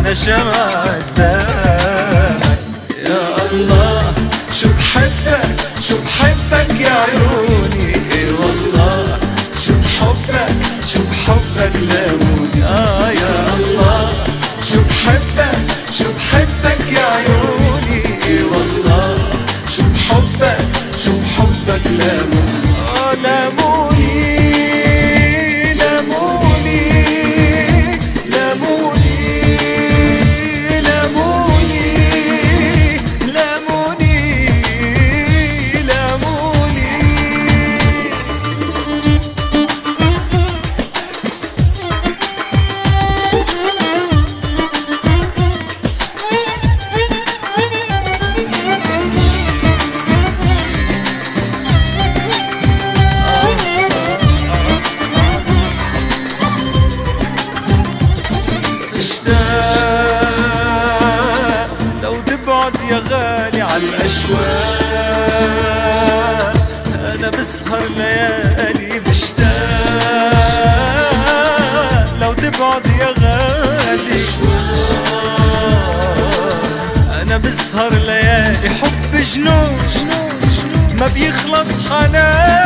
أنا شمعة قدامك. يا الله شو بحبك شو بحبك يا عيوني، اي والله شو بحبك شو بحبك لموني. يا الله شو بحبك شو بحبك يا عيوني، اي والله شو بحبك شو بحبك لموني. لموني لموني لموني لموني لموني لموني. لو تبعد يا غالي عالأشواق، أنا بسهر ليالي بشتاق. لو تبعد يا غالي أنا بسهر ليالي، حب جنون ما بيخلص حنان.